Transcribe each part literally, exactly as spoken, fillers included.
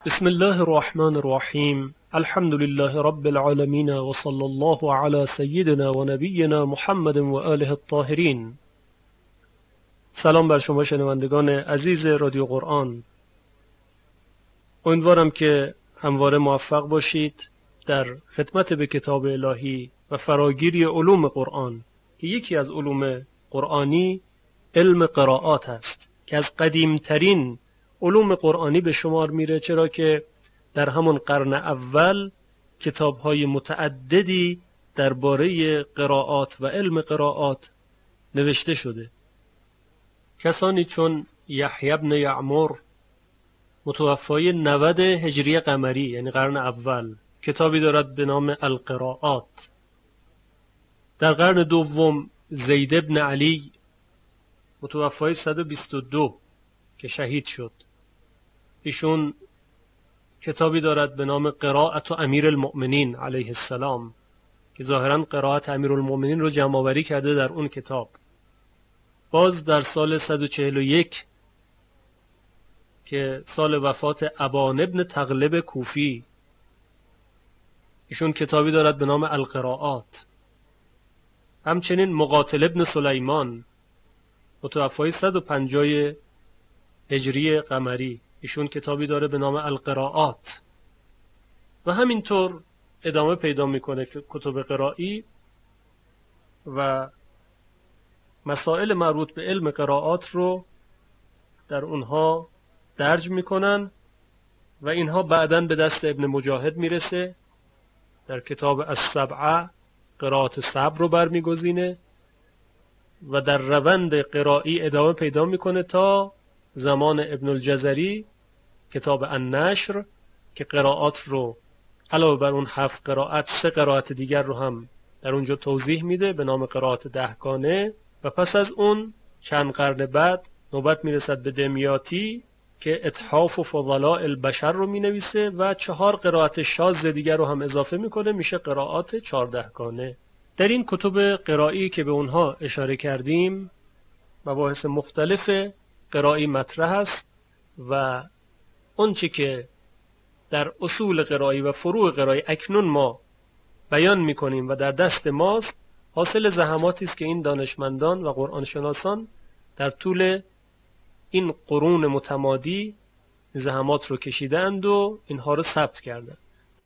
بسم الله الرحمن الرحیم. الحمد لله رب العالمین و صلی الله علی سیدنا و نبینا محمد و آله الطاهرین. سلام بر شما شنوندگان عزیز رادیو قرآن. امیدوارم که همواره موفق باشید در خدمت به کتاب الهی و فراگیری علوم قرآن که یکی از علوم قرآنی علم قرائات است که از قدیمترین علوم قرآنی به شمار میره، چرا که در همون قرن اول کتاب‌های متعددی درباره قرائات و علم قرائات نوشته شده. کسانی چون یحیی بن یعمر متوفای نود هجری قمری یعنی قرن اول کتابی دارد به نام القرائات. در قرن دوم زید بن علی متوفای صد و بیست و دو که شهید شد، ایشون کتابی دارد به نام قرائت امیر المؤمنین علیه السلام که ظاهرا قرائت امیر المؤمنین رو جمع آوری کرده در اون کتاب. باز در سال صد و چهل و یک که سال وفات ابان ابن تغلب کوفی، ایشون کتابی دارد به نام القرائات. همچنین مقاتل ابن سلیمان متوفای صد و پنجاه هجری قمری، ایشون کتابی داره به نام القرائات. و همینطور ادامه پیدا میکنه که کتب قرائی و مسائل مربوط به علم قرائات رو در اونها درج میکنن و اینها بعداً به دست ابن مجاهد میرسه. در کتاب السبعه قرائات سبع رو برمیگزینه و در روند قرائی ادامه پیدا میکنه تا زمان ابن الجزری کتاب النشر که قرائات رو علاوه بر اون هفت قرائت سه قرائت دیگر رو هم در اونجا توضیح میده به نام قرائات دهگانه. و پس از اون چند قرن بعد نوبت میرسد به دمیاطی که اتحاف و فضلاء البشر رو مینویسه و چهار قرائت شاذ دیگر رو هم اضافه میکنه، میشه قرائات چهاردهگانه. در این کتب قرائی که به اونها اشاره کردیم مباحث مختلف قرائی مطرح است و اون چی که در اصول قرائی و فروع قرائی اکنون ما بیان میکنیم و در دست ماست حاصل زحماتی است که این دانشمندان و قرآن شناسان در طول این قرون متمادی زحمات رو کشیدند و اینها رو ثبت کردند.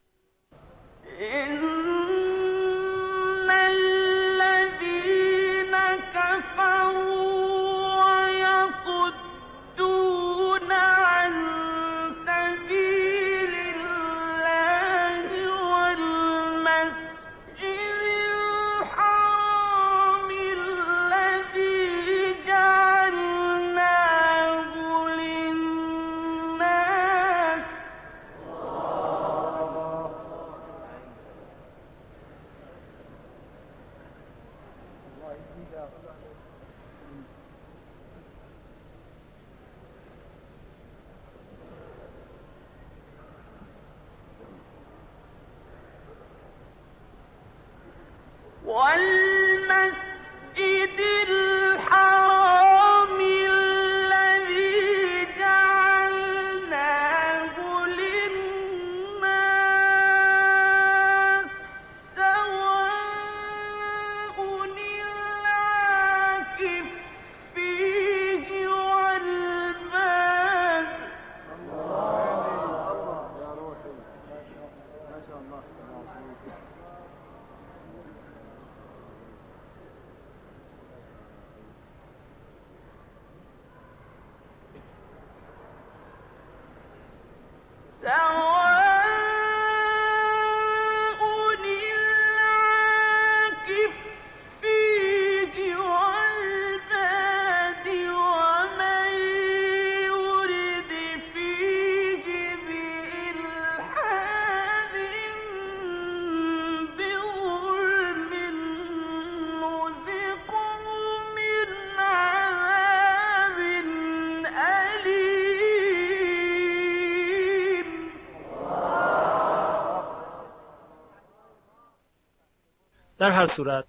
در هر صورت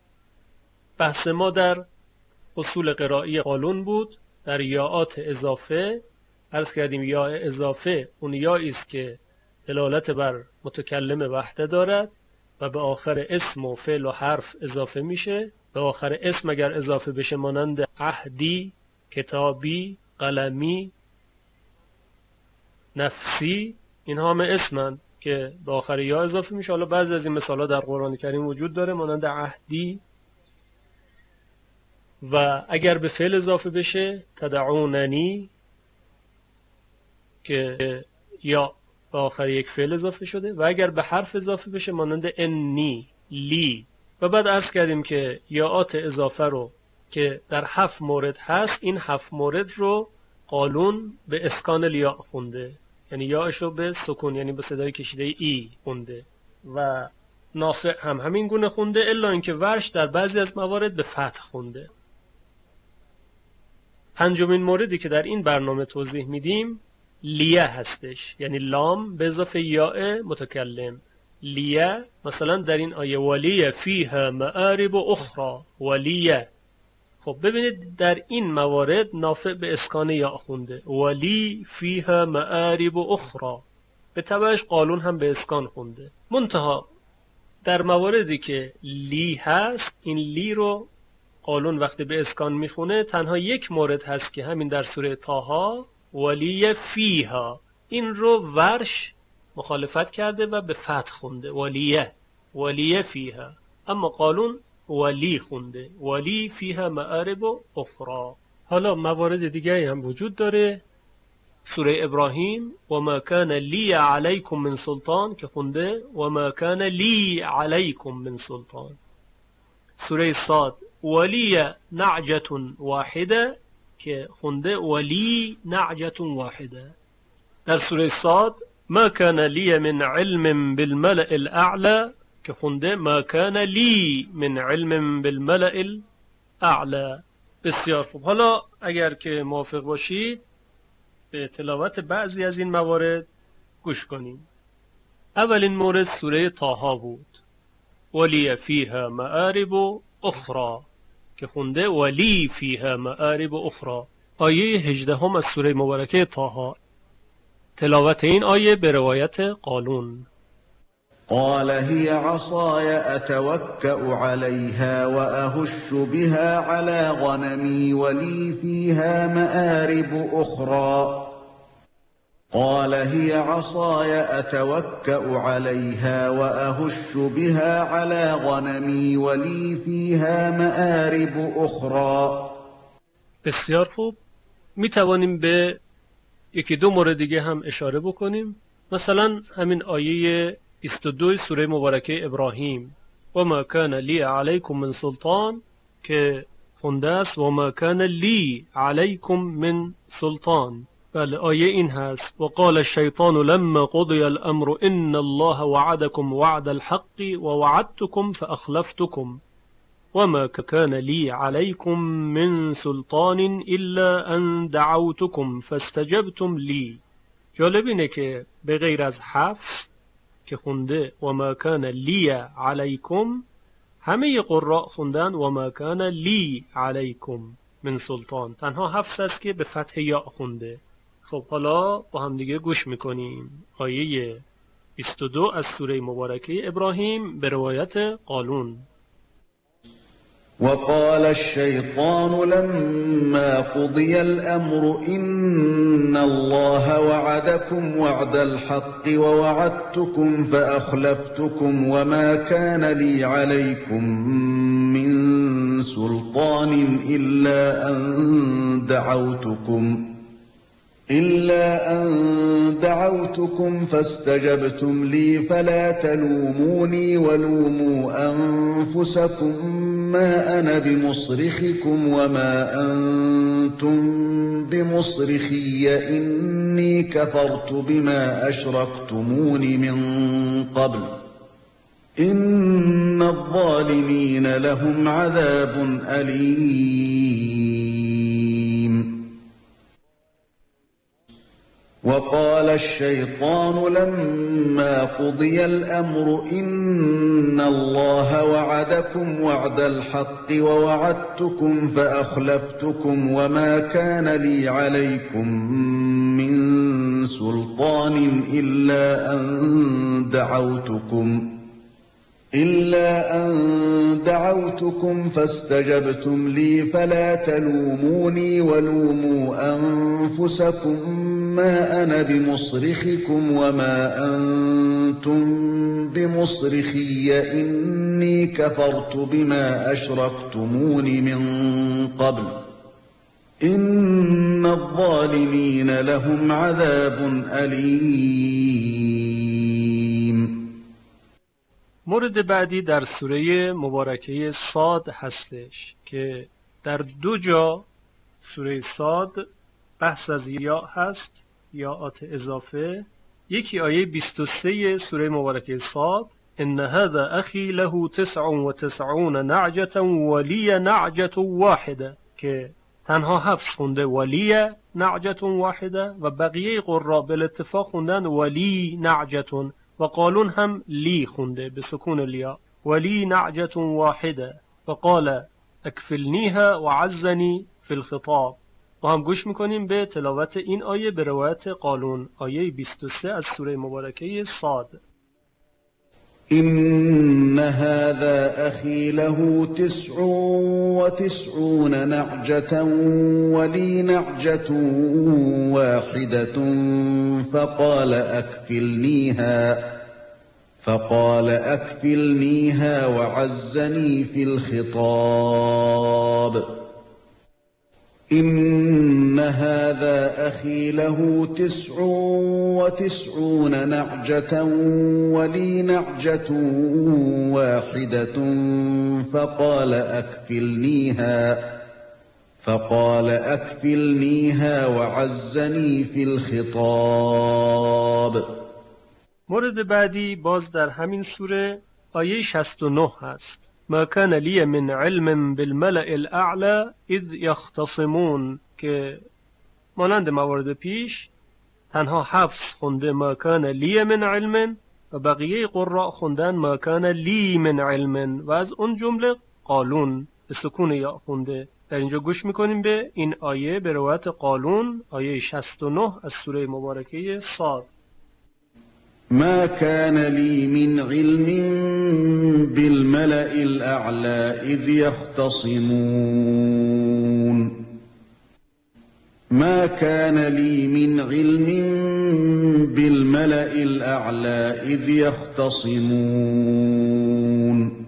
بحث ما در اصول قرائی قالون بود. در یاعات اضافه عرض کردیم یا اضافه اون یایی است که دلالت بر متکلم وحده دارد و به آخر اسم و فعل و حرف اضافه میشه. به آخر اسم اگر اضافه بشه مانند عهدی، کتابی، قلمی، نفسی، اینها همه اسمند که به آخر یا اضافه میشه. حالا بعضی از این مثالا در قرآن کریم وجود داره مانند عهدی. و اگر به فعل اضافه بشه تدعوننی که یا به آخر یک فعل اضافه شده، و اگر به حرف اضافه بشه مانند انی، لی. و بعد عرض کردیم که یاءات اضافه رو که در هفت مورد هست، این هفت مورد رو قالون به اسکان الیا خونده، یعنی یاءش رو به سکون، یعنی به صدای کشیده ای خونده، و نافع هم همین گونه خونده، الا اینکه ورش در بعضی از موارد به فتح خونده. پنجمین موردی که در این برنامه توضیح میدیم لیه هستش، یعنی لام به اضافه یاء متکلم. لیه مثلا در این آیه ولیه فیها مآرب اخرى، ولیه. خب ببینید در این موارد نافع به اسکان یا خونده، ولی فیها مآرب اخرى، به تبعش قالون هم به اسکان خونده. منتها در مواردی که لی هست، این لی رو قالون وقتی به اسکان میخونه تنها یک مورد هست که همین در سوره طه، ولی فیها، این رو ورش مخالفت کرده و به فتح خونده، ولیه، ولیه فیها. اما قالون ولی خونده، ولی فیها مآرب اخرى. حالا موارد دیگه هم وجود داره. سوره ابراهیم و ما کان لی علیکم من سلطان که خونده و ما کان لی علیکم من سلطان. سوره صاد ولی نعجة واحده که خونده ولی نعجة واحده. در سوره صاد ما کان لی من علم بالملأ الاعلى که خونده ما کان لی من علم بالملأ الاعلى. بسیار خوب. حالا اگر که موافق باشید به تلاوت بعضی از این موارد گوش کنیم. اولین مورد سوره طه بود، ولی فیها مآرب اخرى که خونده ولی فیها مآرب اخرى. آیه هجدهم از سوره مبارکه طه. تلاوت این آیه به روایت قالون. قال هي عصاي أتوكأ عليها وأهش بها على غنمي ولي فيها مآرب أخرى قال هي عصاي أتوكأ عليها وأهش بها على غنمي ولي فيها مآرب أخرى. بسیار خوب. می توانیم به یکی دو مورد دیگه هم اشاره بکنیم. مثلا همین آیه بیست و دو سوره مبارکه ابراهیم و ما کان لی علیکم من سلطان که خونده است و ما کان لی علیکم من سلطان. بله آیه این هست و قال الشیطان لما قضی الامر ان الله وعدكم وعد الحق ووعدتكم فاخلفتكم وما كان لي عليكم من سلطان الا ان دعوتكم فاستجبتم لي. جالب اینه که به غیر از حفص که خونده و ما کان لی علیکم، همه قراء خوندن و ما کان لی علیکم من سلطان. تنها حفص است که به فتح یا خونده. خب حالا با هم دیگه گوش میکنیم آیه بیست و دو از سوره مبارکه ابراهیم به روایت قالون. وقال الشيطان لما قضي الأمر إن الله وعدكم وعد الحق ووعدتكم فأخلفتكم وما كان لي عليكم من سلطان إلا أن دعوتكم إلا أن دعوتكم فاستجبتم لي فلا تلوموني ولوموا أنفسكم ما أنا بمصرخكم وما أنتم بمصرخي إني كفرت بما أشركتمون من قبل إن الظالمين لهم عذاب أليم. وقال الشيطان لما قضي الأمر إن الله وعدكم وعد الحق ووعدتكم فأخلفتكم وما كان لي عليكم من سلطان إلا أن دعوتكم إلا أن دعوتكم فاستجبتم لي فلا تلوموني ولوموا أنفسكم ما أنا بمصرخكم وما أنتم بمصرخي إني كفرت بما أشركتمون من قبل إن الظالمين لهم عذاب أليم. مورد بعدی در سوره مبارکه صاد هستش که در دو جا سوره صاد بحث از یا هست، یاءات اضافه. یکی آیه بیست و سه سوره مبارکه صاد ان هذا اخی له تسع و تسعون نعجة ولی نعجة واحده که تنها حفظ خونده ولی نعجة واحده و بقیه قراء بالاتفاق خوندن ولی نعجة و قالون هم لی خونده به سکون الیا ولی نعجة واحده و قال اکفلنیها و عزنی فی الخطاب. با هم گوش میکنیم به تلاوت این آیه به روایت قالون، آیه بیست و سه از سوره مبارکه صاد. إن هذا أخي له تسع وتسعون نعجة ولي نعجة واحدة فقال أكفلنيها فقال أكفلنيها وعزني في الخطاب. إن هذا أخي له تسع وتسعون نعجة ولي نعجة واحدة فقال أكفلنيها فقال أكفلنيها وعزني في الخطاب. مورد بعدی باز در همین سوره آیه شصت و نه هست. ما كان لي من علم بالملأ الاعلى اذ يختصمون که مانند موارد پیش تنها حفظ خونده ما كان لي من علم و بقیه قراء خوندن ما كان لي من علم و از اون جمله قالون به سکون یا خونده. در اینجا گوش میکنیم به این آیه به روایت قالون، آیه شصت و نه از سوره مبارکه صاد. ما كان لي من علم بالملأ الأعلى إذ يختصمون ما كان لي من علم بالملأ الأعلى إذ يختصمون.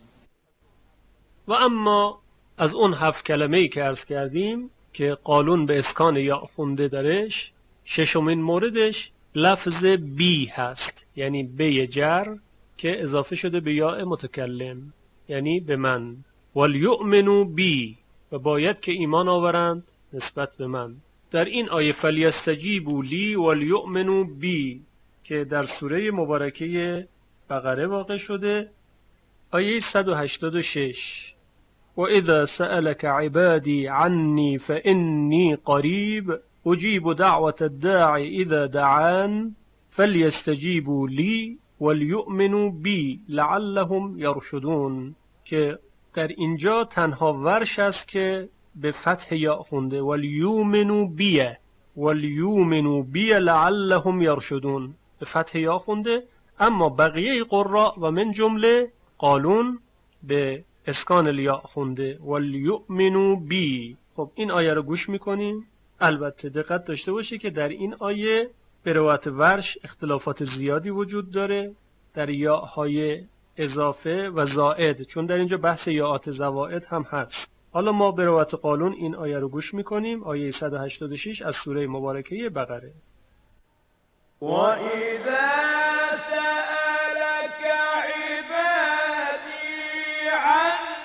و اما از اون هفت کلمه‌ای که عرض کردیم که قالون به اسکان یا خونده درش، ششمین موردش لفظ بی هست، یعنی بی جر که اضافه شده به یاء متکلم، یعنی به من. ولیؤمنوا بی و باید که ایمان آورند نسبت به من. در این آیه فلیستجیبوا لی ولیؤمنوا بی که در سوره مبارکه بقره واقع شده، آیه صد و هشتاد و شش و اذا سألك عبادی عنی فإنی قریب اجیب دعوت الداعی اذا دعان فلیستجیبوا لی ولیؤمنوا بی لعلهم یرشدون که در اینجا تنها ورش است که به فتح یا خونده ولیؤمنوا بی ولیؤمنوا بی لعلهم یرشدون به فتح یا خونده، اما بقیه قراء و من جمله قالون به اسکان الیا خونده ولیؤمنوا بی. خب این آیه رو گوش میکنیم. البته دقت داشته باشی که در این آیه به روایت ورش اختلافات زیادی وجود داره در یاءهای اضافه و زائد، چون در اینجا بحث یاءات زوائد هم هست. حالا ما به روایت قالون این آیه رو گوش میکنیم، آیه صد و هشتاد و شش از سوره مبارکه بقره. و اذا سألك عبادی عنی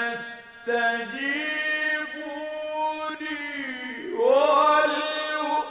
فَلْيَسْتَجِيبُوا لِي وَلْيُؤْمِنُوا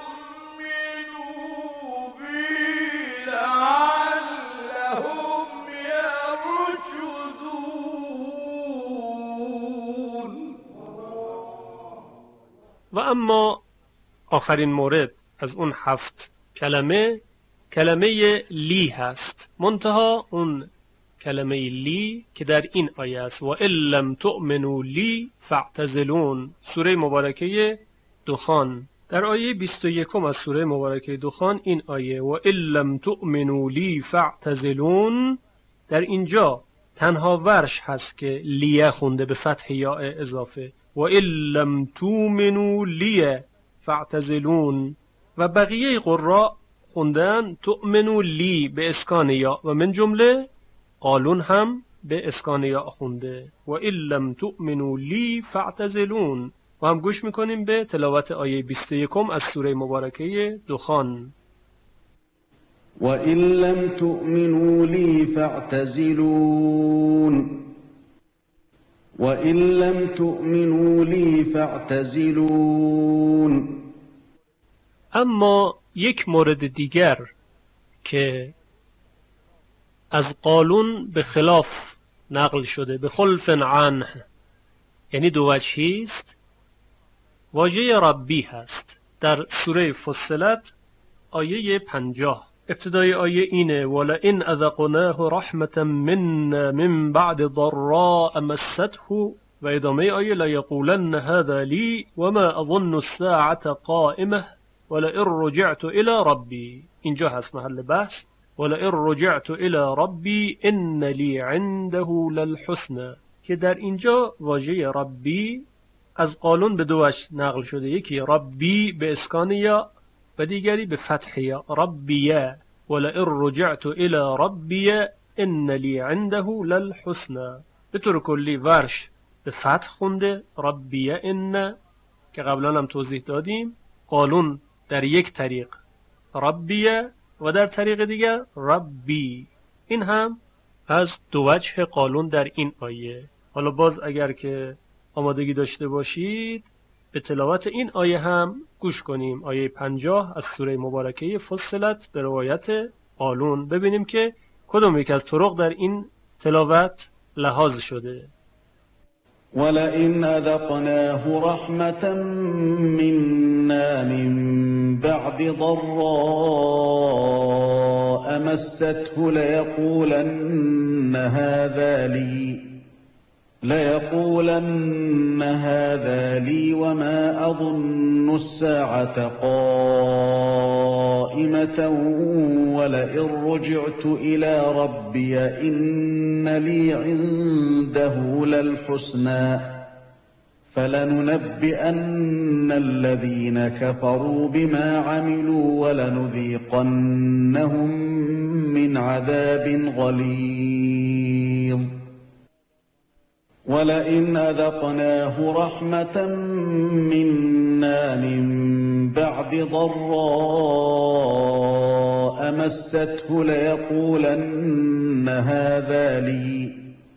اما آخرین مورد از اون هفت کلمه کلمه لی هست، منتها اون کلمه لی که در این آیه است، و ان لم تؤمنوا لی فاعتزلون، سوره مبارکه دخان. در آیه بیست و یک از سوره مبارکه دخان این آیه و ان لم تؤمنوا لی فاعتزلون، در اینجا تنها ورش هست که لیه خونده به فتح یاء اضافه، و ان لم تؤمنوا لی فاعتزلون، و بقیه قراء خوندن تؤمنوا لی به اسکان یا، و من جمله قالون هم به اسکان یا خونده و ان لم تؤمنوا لی فاعتزلون. و هم گوش میکنیم به تلاوت آیه بیست و یک از سوره مبارکه دخان. و ان لم تؤمنوا لی فاعتزلون و ان لم تؤمنوا لی فاعتزلون. اما یک مورد دیگر که از قالون به خلاف نقل شده، به خلف عنه، یعنی دو وجهی است، واژه ربی هست. در سوره فصلت آیه پنجاه ابتدای آیه اینه ولئن اذقناه رحمة منا من بعد ضراء مسته، و ادامه آیه لیقولن هذا لی وما اظن الساعة قائمة ولئن رجعت الى ربی. اینجا هست محل بحث، ولئن رجعت الى ربی ان لی عنده للحسنى، که در اینجا واژه ربی از قالون به دو وجه نقل شده، یکی ربی به اسکان یا و دیگری به فتح یا، ربیه ولئن رجعت الى ربی ان لی عنده للحسنى. به طور کلی ورش به فتح خونده ربیه ان که قبلا هم توضیح دادیم، قالون در یک طریق ربیه و در طریق دیگر ربی. این هم از دو وجه قالون در این آیه. حالا باز اگر که آمادگی داشته باشید به تلاوت این آیه هم گوش کنیم، آیه پنجاه از سوره مبارکه فصلت به روایت قالون، ببینیم که کدام یک از طرق در این تلاوت لحاظ شده. ولئن اذقناه رحمة منا من بعد ضراء مسته ليقولن هذا لي ليقولن هذا لي وما أظن الساعة قائمة ولئن رجعت إلى ربي إن لي عنده للحسنى فلننبئن الذين كفروا بما عملوا ولنذيقنهم من عذاب غليظ. ولئن أذقناه رحمة منا من بعد ضراء مسته ليقولن هذا لي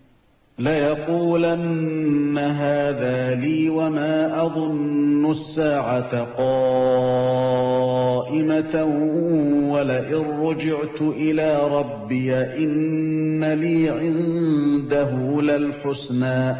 ليقولن هذا لي وما أظن الساعة قائمة ولئن رجعت إلى ربي إن لي عنده للحسنى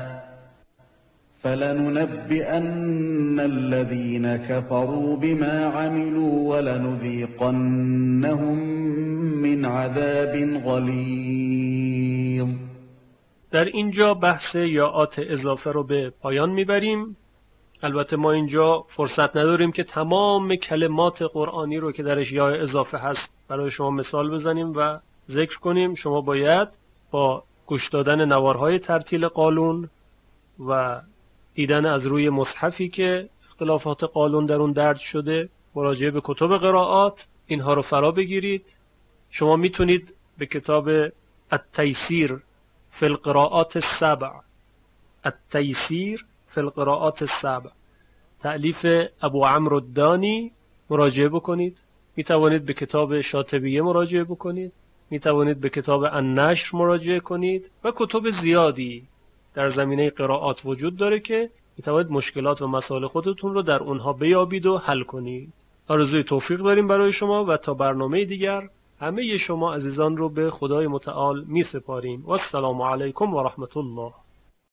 فلننبئن الذين كفروا بما عملوا ولنذيقنهم من عذاب غليظ. در اینجا بحث یاءات اضافه رو به پایان میبریم. البته ما اینجا فرصت نداریم که تمام کلمات قرآنی رو که درش یاء اضافه هست برای شما مثال بزنیم و ذکر کنیم. شما باید با گوش دادن نوارهای ترتیل قالون و دیدن از روی مصحفی که اختلافات قالون در اون درج شده، مراجعه به کتب قرائات اینها رو فرا بگیرید. شما میتونید به کتاب التیسیر فی القراءات السبع، التیسیر فی القراءات السبع، تألیف ابو عمرو الدانی مراجعه بکنید. می توانید به کتاب شاطبیه مراجعه بکنید، می توانید به کتاب النشر مراجعه کنید و کتب زیادی در زمینه قرائات وجود داره که می توانید مشکلات و مسائل خودتون رو در اونها بیابید و حل کنید. آرزوی توفیق داریم برای شما و تا برنامه دیگر همه شما عزیزان رو به خدای متعال می سپاریم. و السلام علیکم و رحمت الله.